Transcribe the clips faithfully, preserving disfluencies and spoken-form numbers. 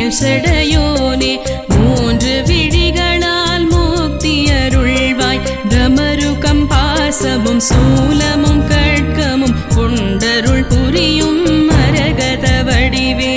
சடையோனே மூன்று விழிகளால் முக்தியருள்வாய் தமருகம் பாசமும் சூலமும் கட்கமும் கொண்டருள் புரியும் மரகத வடிவே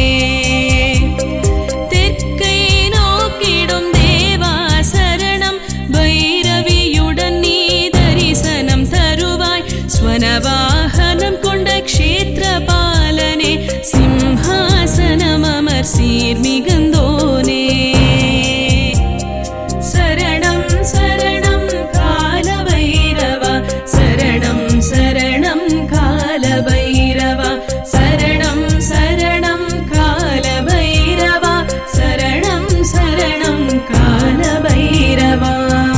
தெற்கை நோக்கிடும் தேவா சரணம் பைரவியுடன் நீ தரிசனம் தருவாய் ஸ்வனவாகனம் கொண்ட க்ஷேத்திர பாலனே சிம்ஹாசனம் அமர் சீர் மிகுந்தோனே சரணம் சரணம் கால பைரவா சரணம் சரணம் கால பைரவா சரணம் சரணம் கால பைரவா சரணம் சரணம் கால பைரவா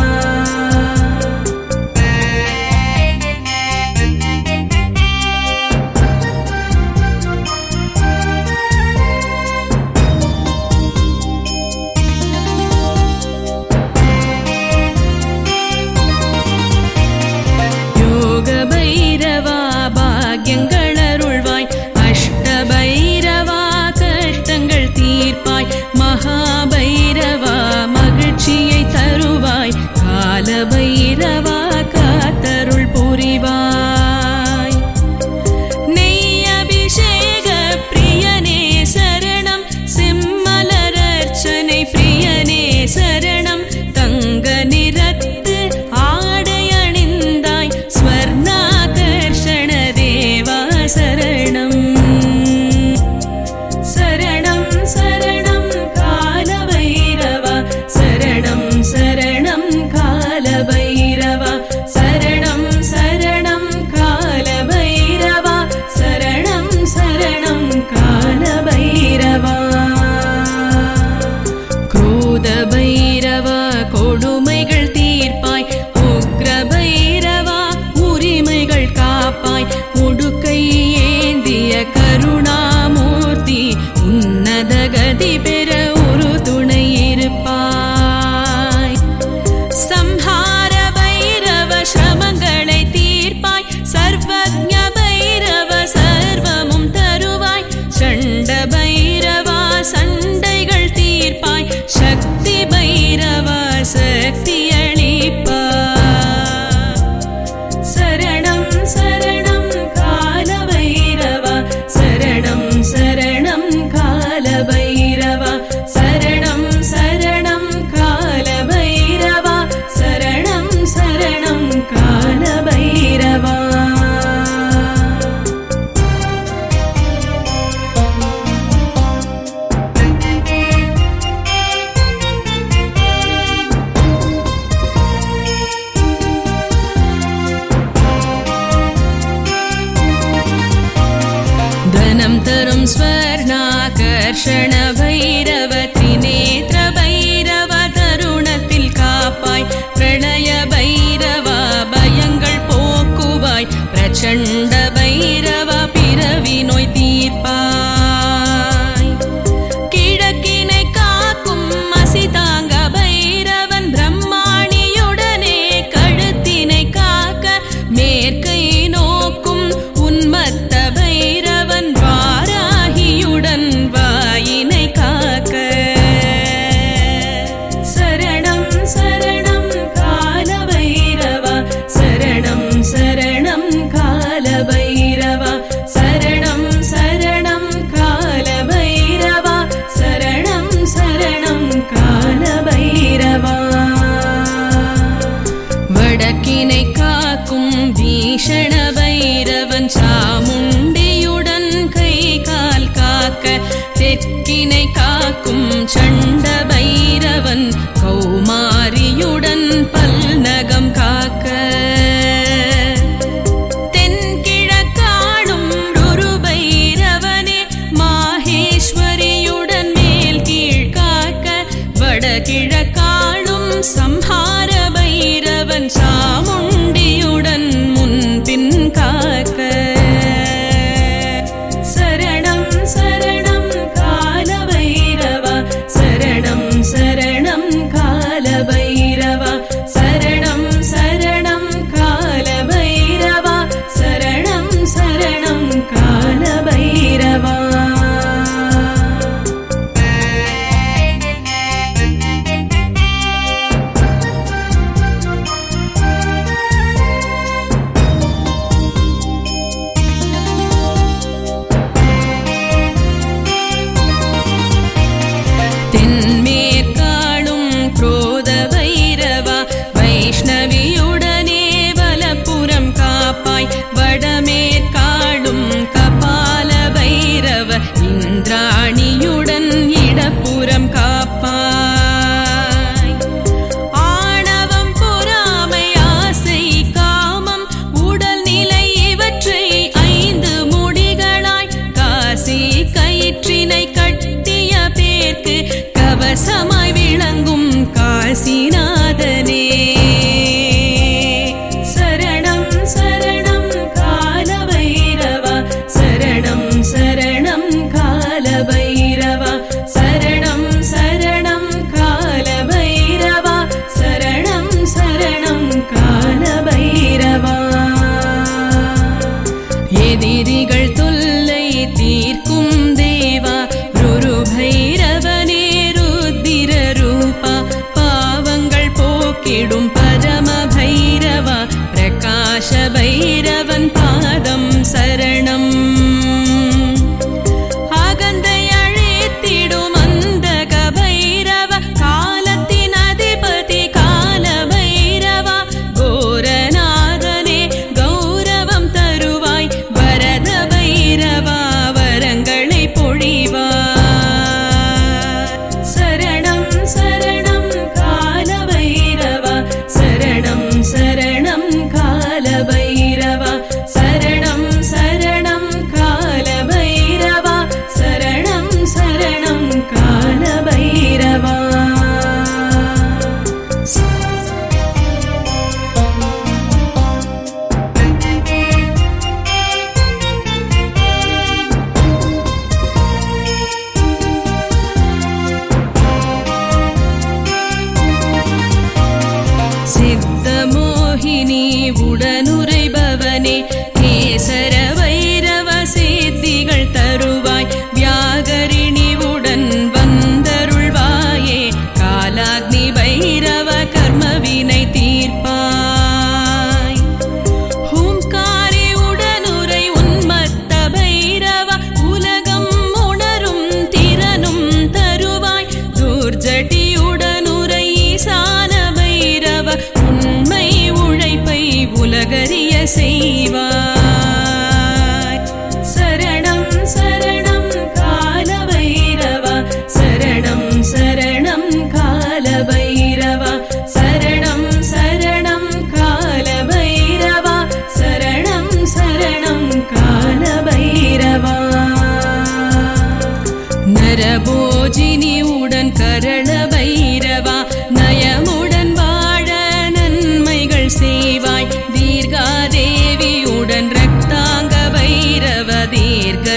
பைரவா பாக்யங்கள் அருள்வாய் அஷ்ட பைரவா கஷ்டங்கள் தீர்ப்பாய் மகாபைரவா மகிழ்ச்சியை தருவாய் கால பைரவா காத்தருள் புரிவாய் நெய் அபிஷேக பிரியனே சரணம் செம்மலரர்ச்சனை பிரியனே சரணம் தங்க நிறத்து ஆடை அணிந்தாய் ஸ்வர்ணாகர்ஷண தேவா சரணம் சரணம் சரணம் கால பைரவா சரணம் சரணம் கால பைரவா சரணம் சரணம் கால பைரவா சரணம் சரணம் கால பைரவா क्रोध भैरवा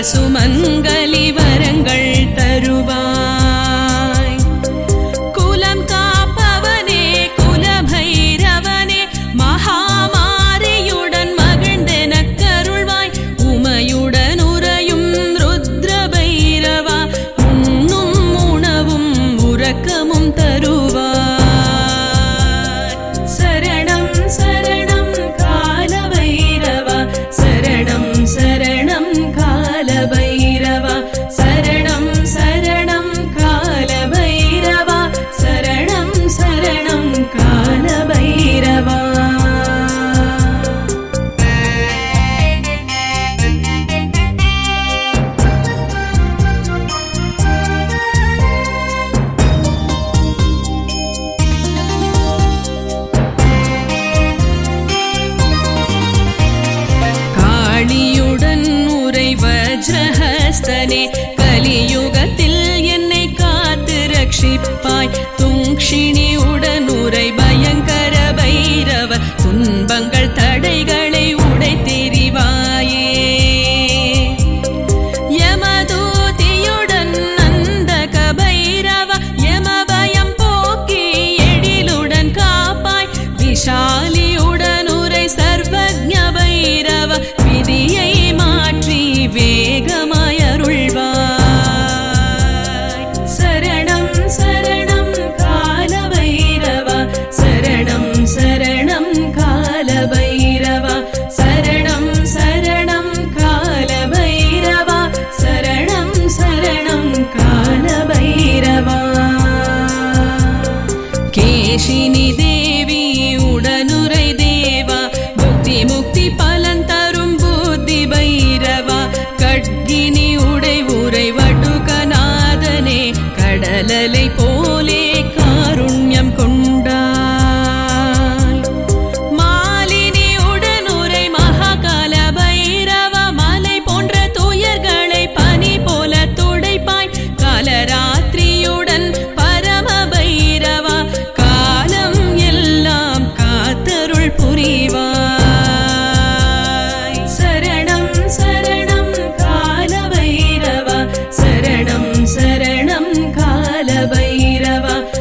சுமங்கலி வரங்கள் தருவாய். குலம் காப்பவனே குலபைரவனே மகாமாரியுடன் மகிழ்ந்தெனக் கருள்வாய். உமையுடன் உறையும் ருத்ரபைரவா உண்ணும் உணவும் உறக்கமும் தருவாய். சரணம் சரணம் காலபைரவா சரணம் சரணம் காலபைரவா சரணம் சரணம் காலபைரவா சரணம் சரணம் காலபைரவா. காளியுடன் உரை வஜ்ரஹஸ்தனே கலியுகத்தில் என்னை காத்து ரட்சிப்பாய். துங்ஷிணியுடன் உரை பயங்கர பைரவ துன்பங்கள் தடைகளை உடைத்தெறிவாயே. யமதூதியுடன் நந்தக பைரவ யமபயம் போக்கி எழிலுடன் காப்பாய். விஷாலியுடன் உரை சர்வஜ்ஞ பைரவ விதியை மாற்றி வேகமாய் அருள்வாய். சரணம் சரணம் காலபைரவா சரணம் சரணம் காலபைரவா சரணம் சரணம் காலபைரவா சரணம் சரணம் காலபைரவா. கேஷினி தேவி உடனுரை தேவா புக்தி முக்தி பலன் தரும் புத்தி பைரவா. கட்கினி உடை உரை வடுகநாதனே கடலலை போலே காருண்யம் கொண்டாய். மாலினி உடனுரை மகாகால பைரவ மலை போன்ற துயர்களை பனி போல துடைப்பாய். காலராத்திரியுடன் பரம பைரவா காலம் எல்லாம் காத்தருள் புரிவாய். சரணம் சரணம் காலபைரவா சரணம் சரணம் காலபைரவா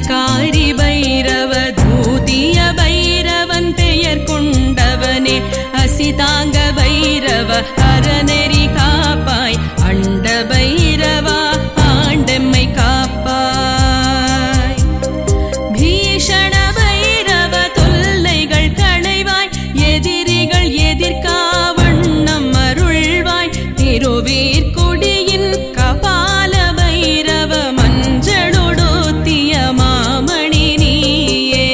துர்காரி பைரவ தூதிய பைரவன் பெயர் கொண்டவனே அசிதாங்க பைரவ அறநெறி காப்பாய் அண்ட பைரவா ஆண்டெம்மை காப்பாய் பீஷண பைரவ தொல்லைகள் களைவாய் எதிரிகள் எதிர்கா வண்ணம் அருள்வாய் திருவீர் கொடியின் கபால பைரவ மஞ்சளொடுத்திய மாமணி நீயே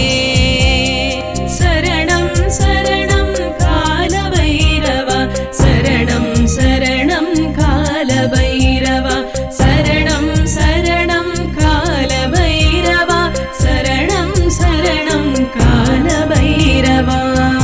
சரணம் சரணம் கால பைரவா சரணம் சரணம் கால பைரவா சரணம் சரணம் கால பைரவா சரணம் சரணம் கால பைரவா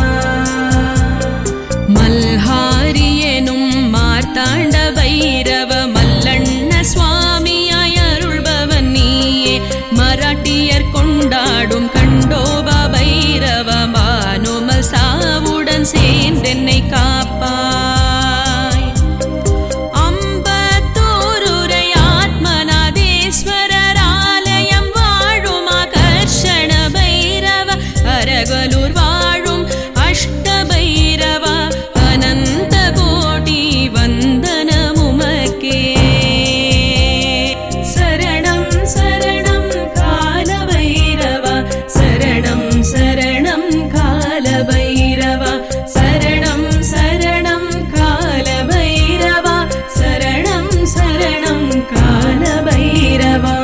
மல்ஹாரி எனும் மார்த்தாண்ட பைரவ மல்லண்ண சுவாமியாய் அருள்பவன் நீயே மராட்டியர் கொண்டாடும் கண்டோபா பைரவ மானுமல் சாவுடன் சேர்ந்தென்னை காப்பாய் அம்பத்தூருரை ஆத்மநாதேஸ்வரர் ஆலயம் வாழும் ஆகர்ஷண பைரவ அரகலூர் வாழும் அஷ்ட பைரவா அனந்த கோடி வந்தனமுமக்கே சரணம் சரணம் கால பைரவா சரணம் சரணம் கால பைரவா சரணம் சரணம் கால பைரவா சரணம் சரணம் கால பைரவா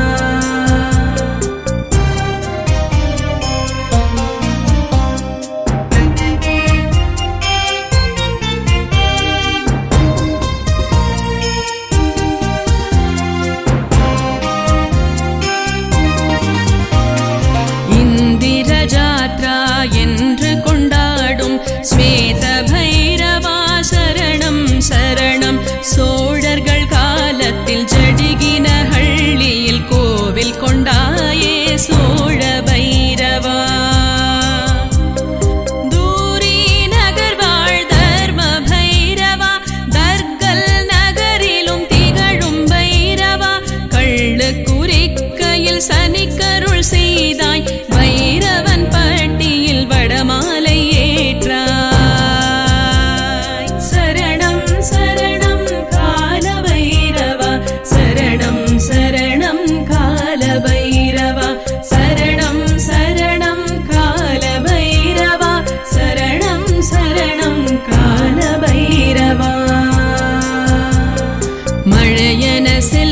இந்திர ஜாத்ரா என்று கொண்டாடும் ஸ்வேத பைரவா சரணம் சரணம் சோழர்கள் காலத்தில் ஜடிகின ஹள்ளியில் கோவில் கொண்டாயே சோழ பைரவா தூரி நகர் வாழ் தர்ம பைரவா தர்கல் நகரிலும் திகழும் பைரவா கள்ளு குறிக்கையில் சனிக்கருள் செய்தாய் பைரவன் பட்டியில் வடமாலை ஏற்றாய் சரணம் சரணம் கால பைரவா சரணம் சரணம் கால பைரவா சரணம் சரணம் கால பைரவா சரணம் சரணம் கால பைரவா மழையன செல்